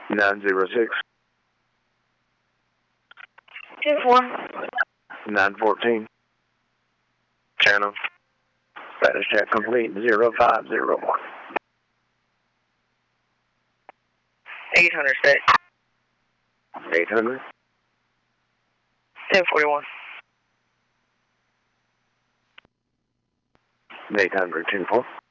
906. 2-4. 914. Channel. Status check complete. 0501. 800 state. 800. 1041. 800. 24.